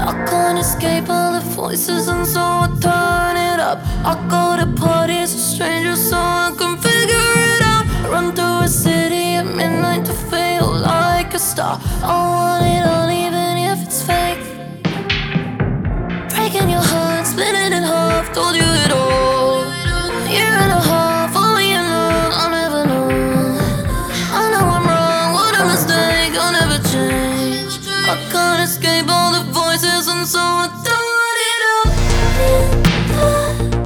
I can't escape all the voices, and so I turn it up. I go to parties with strangers so I can figure it out. Run through a city at midnight to feel like a star. I want it all even if it's fake. Breaking your heart, splitting in half, told you it all. Year and a half, all me in love, I'll never know. I know I'm wrong, what a mistake, I'll never change. I can't escape all the voices, and so I turn it up.